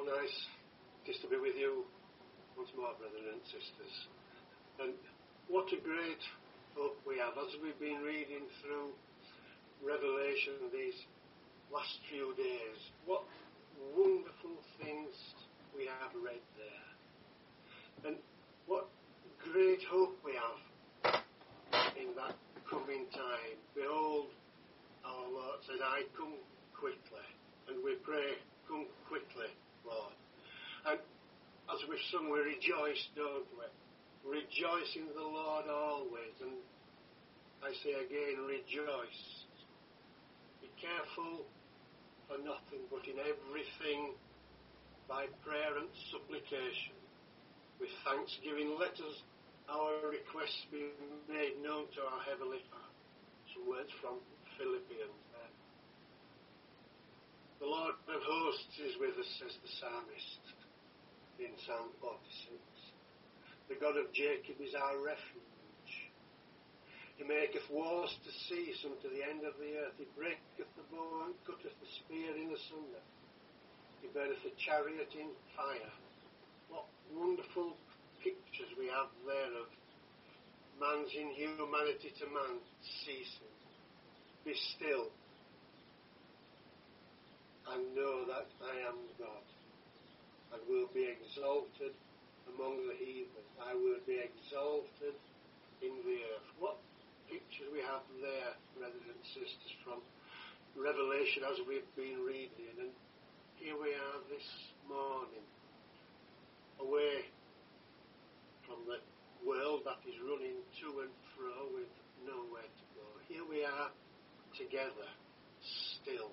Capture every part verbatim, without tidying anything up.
nice it is to be with you once more, brothers and sisters. And what a great hope we have as we've been reading through Revelation these last few days. What wonderful things we have read there. And what great hope we have in that coming time. Behold, our Lord says, I come quickly. And we pray, come quickly, Lord. And as we've sung, we rejoice, don't we? Rejoice in the Lord always. And I say again, rejoice. Be careful for nothing, but in everything, by prayer and supplication, with thanksgiving, let us our requests be made known to our Heavenly Father. Some words from Philippians there. The Lord of hosts is with us, says the psalmist in Psalm forty-six. The God of Jacob is our refuge. He maketh wars to cease unto the end of the earth. He breaketh the bow and cutteth the spear in asunder. He burneth the chariot in fire. What wonderful pictures we have there of man's inhumanity to man ceasing. Be still and know that I am God, and will be exalted among the heathen. I will be exalted in the earth. What pictures we have there, brothers and sisters, from Revelation as we've been reading. And here we are this morning, away from the world that is running to and fro with nowhere to go. Here we are together, still,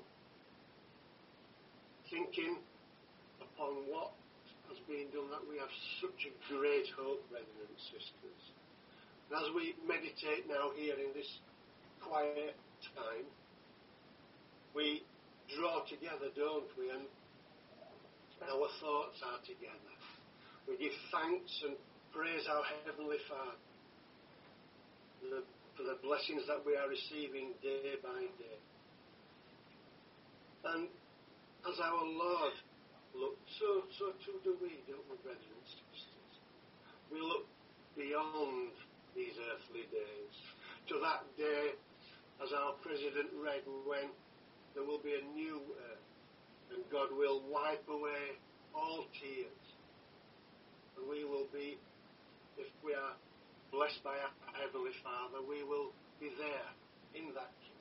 thinking upon what has been done, that we have such a great hope, brothers and sisters. And as we meditate now here in this quiet time, we draw together, don't we? And our thoughts are together. We give thanks and praise our Heavenly Father for the, for the blessings that we are receiving day by day. And as our Lord looked, so, so too do we, don't we, brothers and sisters? We look beyond these earthly days to that day, as our President read, when there will be a new earth and God will wipe away all tears. And we will be, if we are blessed by our Heavenly Father, we will be there in that kingdom.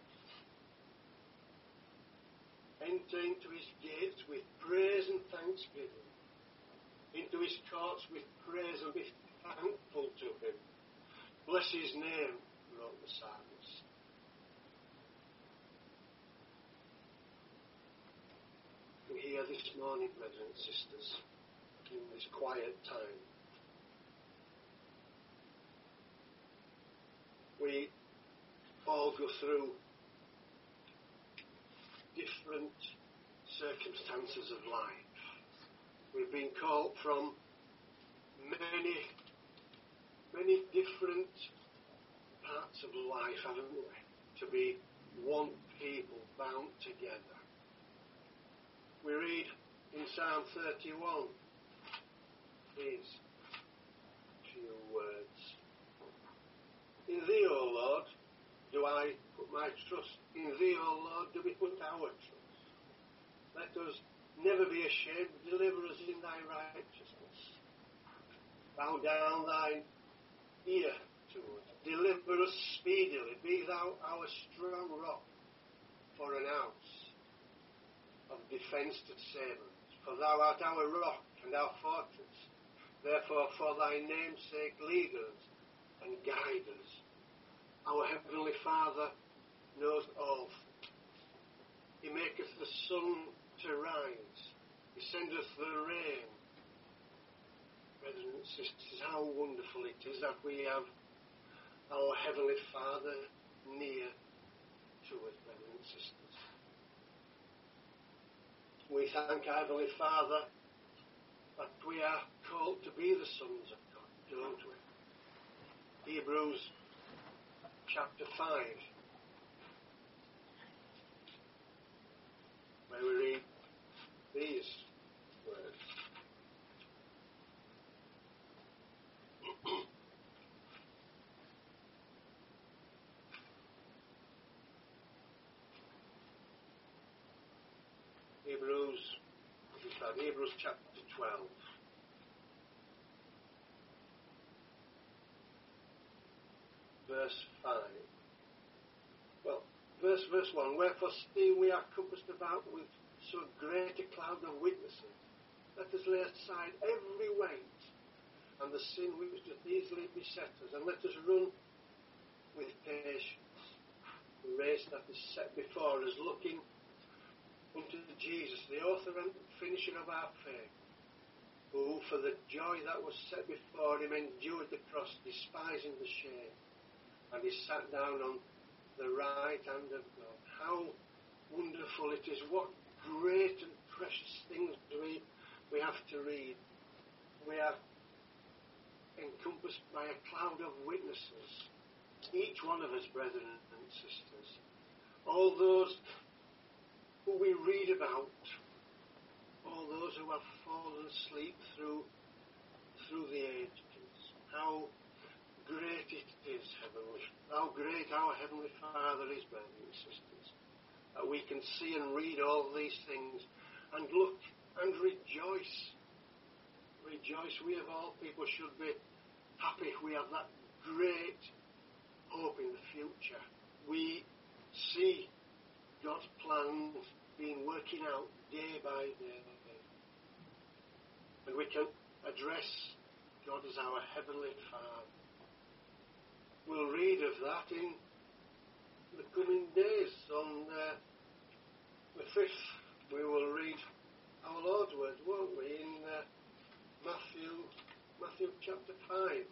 Enter into his gates with praise and thanksgiving, into his courts with praise, and be thankful to him. Bless his name, wrote the psalmist. We're here this morning, brothers and sisters, in this quiet time. We all go through different circumstances of life. We've been called from many, many different parts of life, haven't we? To be one people bound together. We read in Psalm thirty-one these few words. In thee, O Lord, do I put my trust. In thee, O Lord, do we put our trust. Let us never be ashamed. Deliver us in thy righteousness. Bow down thine ear to us. Deliver us speedily. Be thou our strong rock for an house of defence to save us. For thou art our rock and our fortress. Therefore, for thy name's sake, lead us and guide us. Our Heavenly Father knows all things. He maketh the sun to rise. He sendeth the rain. Brothers and sisters, how wonderful it is that we have our Heavenly Father near to us, brothers and sisters. We thank our Heavenly Father that we are called to be the sons of God, don't we? Hebrews chapter five, where we read these Hebrews, Hebrews chapter twelve. Verse five. Well, verse verse one. Wherefore, seeing we are compassed about with so great a cloud of witnesses, let us lay aside every weight and the sin which doth easily beset us, and let us run with patience the race that is set before us, looking unto Jesus, the author and finisher of our faith, who for the joy that was set before him endured the cross, despising the shame, and he sat down on the right hand of God. How wonderful it is. What great and precious things we, we have to read. We are encompassed by a cloud of witnesses. Each one of us, brethren and sisters. All those who we read about. All those who have fallen asleep through, through the ages. How great it is, heavenly, how great our Heavenly Father is, brothers and sisters, that we can see and read all these things and look and rejoice. Rejoice. We of all people should be happy. We have that great hope in the future. We see God's plans being working out day by day. And we can address God as our Heavenly Father. We'll read of that in the coming days. On uh, the fifth, we will read our Lord's words, won't we, in uh, Matthew, Matthew chapter five.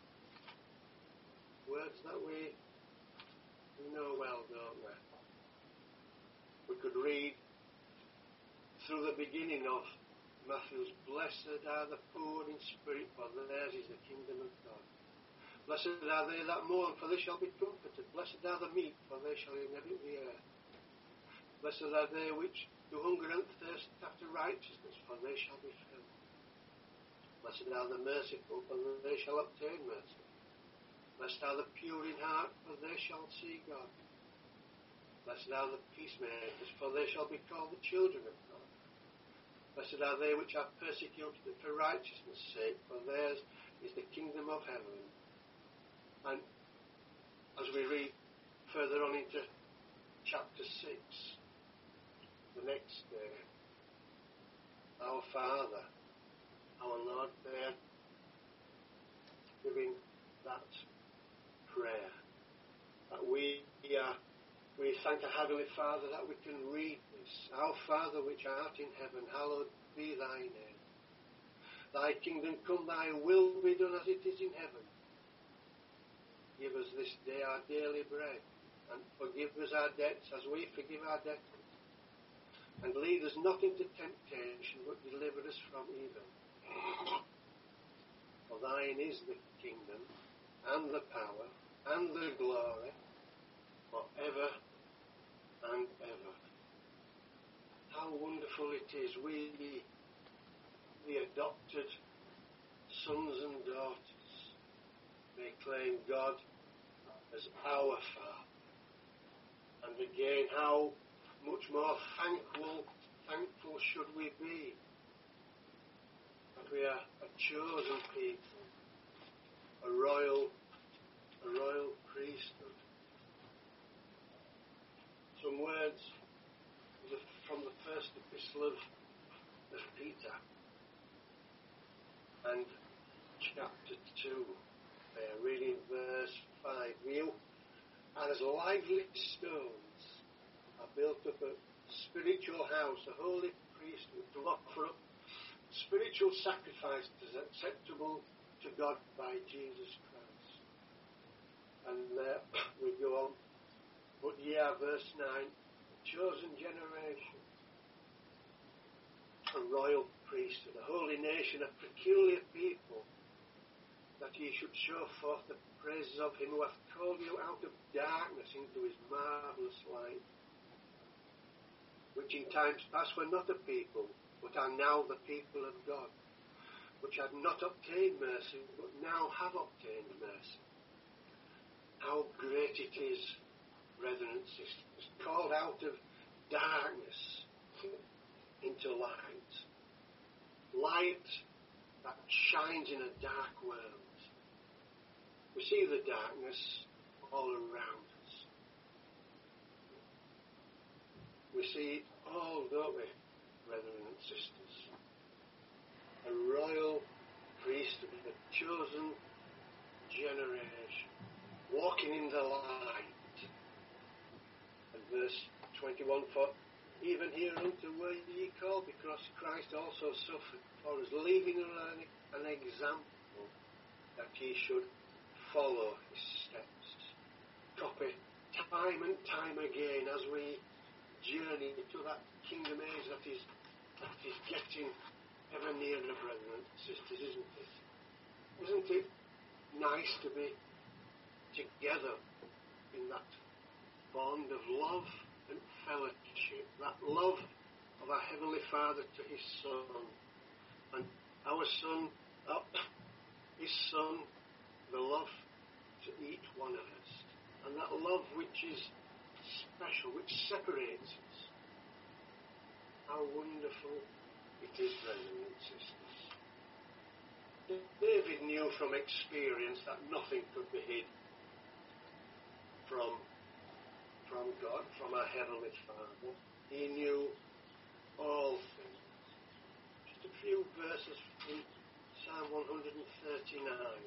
Words that we, we know well, don't we? We could read through the beginning of Matthew's, blessed are the poor in spirit, for theirs is the kingdom of God. Blessed are they that mourn, for they shall be comforted. Blessed are the meek, for they shall inherit the earth. Blessed are they which do hunger and thirst after righteousness, for they shall be filled. Blessed are the merciful, for they shall obtain mercy. Blessed are the pure in heart, for they shall see God. Blessed are the peacemakers, for they shall be called the children of God. Blessed are they which are persecuted for righteousness' sake, for theirs is the kingdom of heaven. And as we read further on into chapter six, the next day, our Father, our Lord there, giving that prayer, that we are, we thank our Heavenly Father that we can read this. Our Father which art in heaven, hallowed be thy name. Thy kingdom come, thy will be done as it is in heaven. Give us this day our daily bread, and forgive us our debts as we forgive our debtors. And lead us not into temptation, but deliver us from evil. For thine is the kingdom, and the power, and the glory, for ever and ever. How wonderful it is. We, the adopted sons and daughters, may claim God as our Father. And again, how much more thankful, thankful should we be that we are a chosen people, a royal, a royal priesthood. Some words from the first epistle of, of Peter, and chapter two. There, reading verse five. You are as lively stones, are built up a spiritual house, a holy priesthood, to offer up spiritual sacrifices acceptable to God by Jesus Christ. And uh, we go on. But ye are, verse nine, a chosen generation, a royal priesthood, a holy nation, a peculiar people, that ye should show forth the praises of him who hath called you out of darkness into his marvellous light, which in times past were not a people, but are now the people of God, which had not obtained mercy, but now have obtained mercy. How great it is, brethren and sisters, called out of darkness light that shines in a dark world. We see the darkness all around us. We see it all, don't we, brethren and sisters? A royal priesthood, a chosen generation, walking in the light. And verse twenty-one, for even hereunto were ye called, because Christ also suffered for us, leaving an, an example that ye should follow his steps. Copy time and time again as we journey to that kingdom age that is, that is getting ever nearer, brethren and sisters, isn't it? Isn't it nice to be together in that bond of love and fellowship, that love of our Heavenly Father to his Son, and our Son, uh, his Son, the love to each one of us, and that love which is special, which separates us. How wonderful it is, brethren and sisters. David knew from experience that nothing could be hid from from God, from our Heavenly Father. He knew all things. Just a few verses from Psalm one thirty-nine.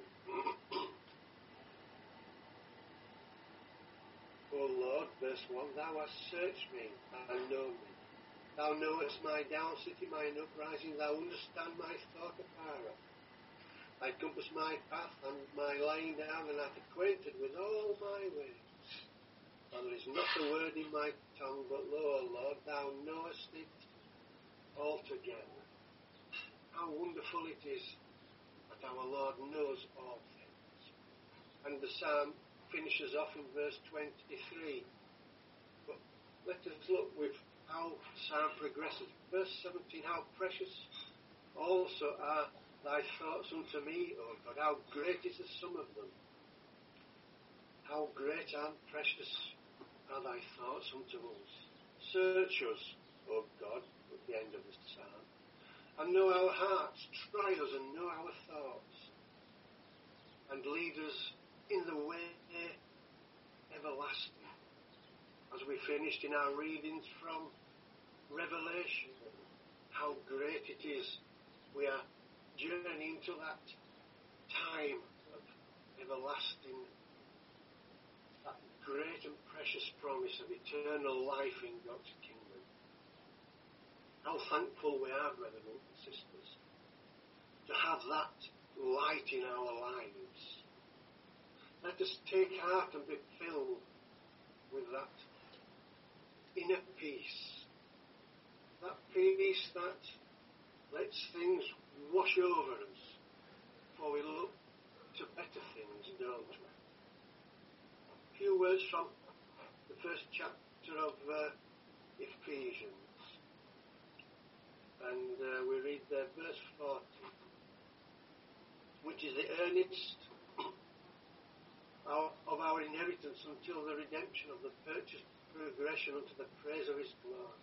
O Lord, verse one, thou hast searched me and known me. Thou knowest my down sitting, mine uprising. Thou understand my thought apart. Thou compass my path and my lying down, and art acquainted with all my ways. And there is not a word in my tongue, but lo, O Lord, thou knowest it altogether. How wonderful it is that our Lord knows all things. And the psalm finishes off in verse twenty-three. But let us look with how the psalm progresses. Verse seventeen, how precious also are thy thoughts unto me, O God. How great is the sum of them. How great and precious are thy thoughts unto us. Search us, O God, at the end of the psalm, and know our hearts. Try us and know our thoughts, and lead us in the way everlasting. As we finished in our readings from Revelation, how great it is. We are journeying to that time of everlasting, that great and precious promise of eternal life in God's kingdom. How thankful we are, brethren and sisters, to have that light in our lives. Let us take heart and be filled with that inner peace. That peace that lets things wash over us before we look to better things, don't we? A few words from the first chapter of uh, Ephesians. And uh, we read there, verse forty, which is the earnest our, of our inheritance until the redemption of the purchased progression unto the praise of his glory.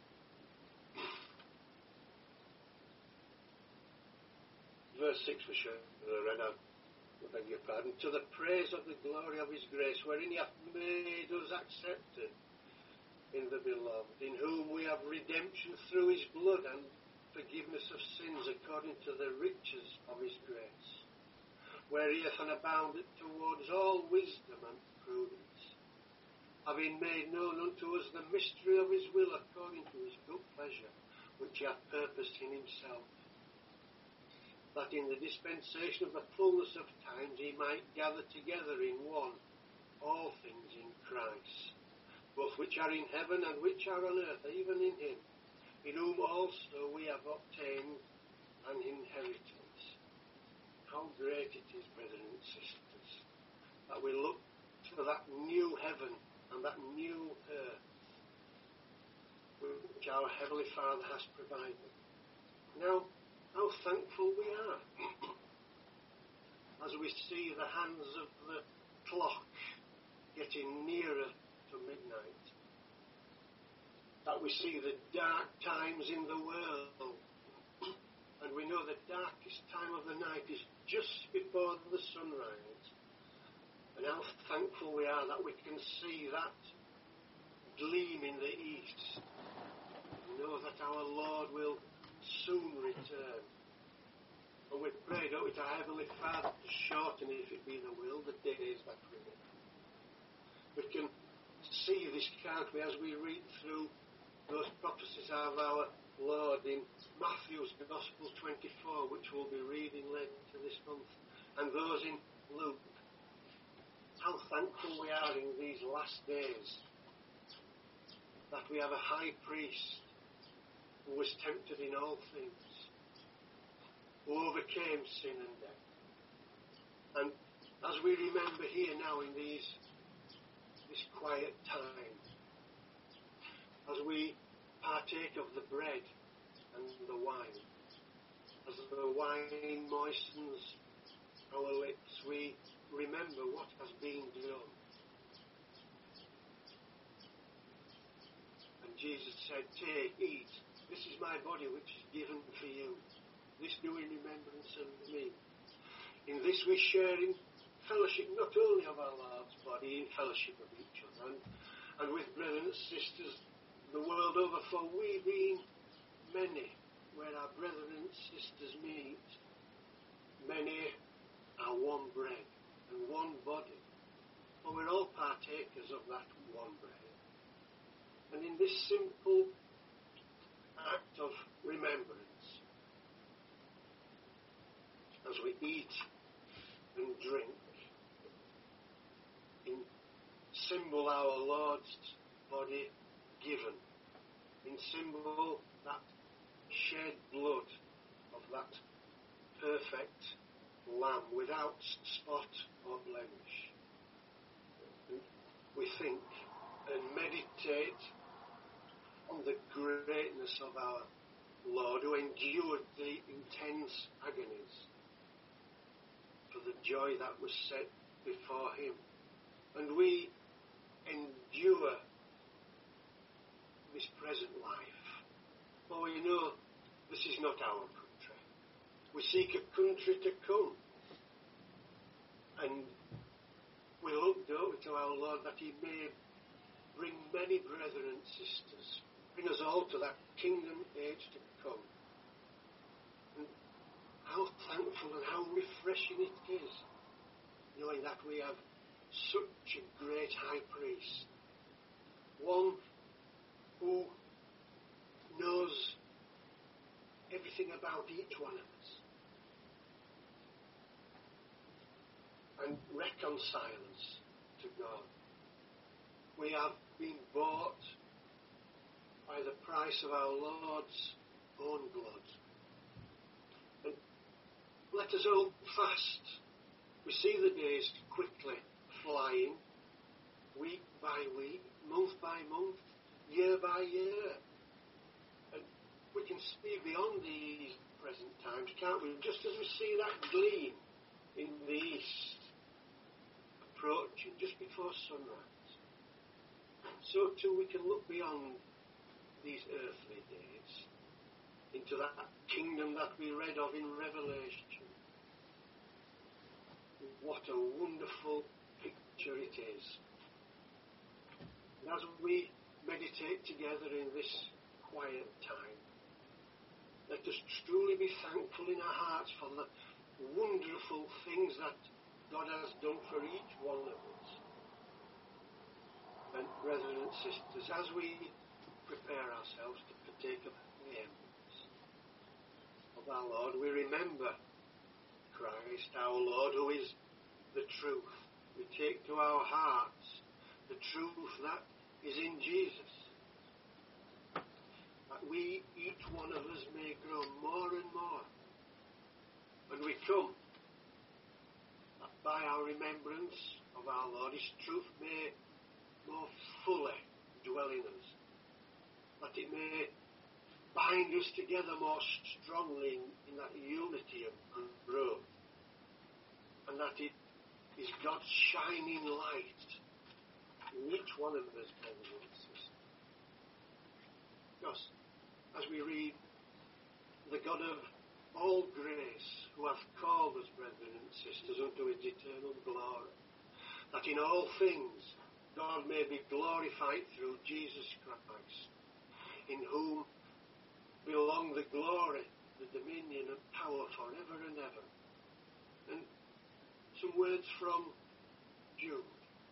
Verse six we should have read out. I beg your pardon. To the praise of the glory of his grace, wherein he hath made us accepted in the beloved, in whom we have redemption through his blood and forgiveness of sins according to the riches of his grace, where he hath abounded towards all wisdom and prudence, having made known unto us the mystery of his will according to his good pleasure, which he hath purposed in himself, that in the dispensation of the fullness of times he might gather together in one all things in Christ, both which are in heaven and which are on earth, even in him, in whom also we have obtained an inheritance. How great it is, brethren and sisters, that we look to that new heaven and that new earth which our Heavenly Father has provided. Now, how thankful we are as we see the hands of the clock getting nearer to midnight, that we see the dark times in the world, and we know the darkest time of the night is just before the sunrise. And how thankful we are that we can see that gleam in the east. We know that our Lord will soon return. And we pray, don't we, to our Heavenly Father to shorten, if it be the will, the days that we live. We can see this, can't we, as we read through those prophecies of our Lord in Matthew's Gospel twenty-four, which we'll be reading later this month, and those in Luke. How thankful we are in these last days that we have a high priest who was tempted in all things, who overcame sin and death. And as we remember here now in these this quiet time, as we partake of the bread and the wine, as the wine moistens our lips, we remember what has been done. And Jesus said, "Take, eat, this is my body which is given for you. This do in remembrance of me." In this we share in fellowship not only of our Lord's body, in fellowship of each other, and, and with brethren and sisters the world over, for we being many, where our brethren and sisters meet, many are one bread and one body, for we're all partakers of that one bread. And in this simple act of remembrance, as we eat and drink, in symbol our Lord's body given, in symbol that shed blood of that perfect Lamb without spot or blemish. And we think and meditate on the greatness of our Lord, who endured the intense agonies for the joy that was set before him. And we endure this present life, for we know this is not our country. We seek a country to come. And we look, don't we, to our Lord, that he may bring many brethren and sisters, bring us all to that kingdom age to come. And how thankful and how refreshing it is, knowing that we have such a great high priest, one who knows everything about each one of us and reconcile us to God. We have been bought by the price of our Lord's own blood. And let us hold fast. We see the days quickly flying, week by week, month by month, year by year. And we can see beyond these present times, can't we? Just as we see that gleam in the east approaching just before sunrise, so too we can look beyond these earthly days into that kingdom that we read of in Revelation. What a wonderful picture it is. And as we meditate together in this quiet time, let us truly be thankful in our hearts for the wonderful things that God has done for each one of us. And brethren and sisters, as we prepare ourselves to partake of the embers of our Lord, we remember Christ, our Lord, who is the truth. We take to our hearts the truth that is in Jesus, that we, each one of us, may grow more and more. And we come that by our remembrance of our Lord, his truth may more fully dwell in us, that it may bind us together more strongly in, in that unity of growth, and that it is God's shining light in each one of us, brothers and sisters. Because as we read, the God of all grace, who hath called us, brethren and sisters, unto his eternal glory, that in all things God may be glorified through Jesus Christ, in whom belong the glory, the dominion and power forever and ever. And some words from Jude.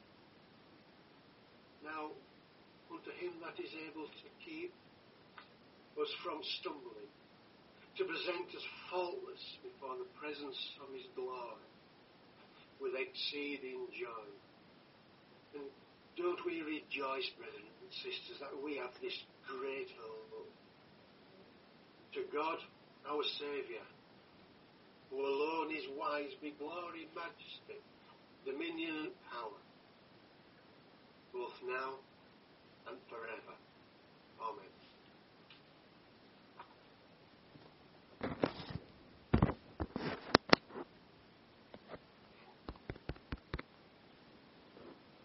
Now, unto him that is able to keep us from stumbling, to present us faultless before the presence of his glory, with exceeding joy. And don't we rejoice, brethren and sisters, that we have this great hope? To God, our Saviour, who alone is wise, be glory, majesty, dominion and power, both now and forever.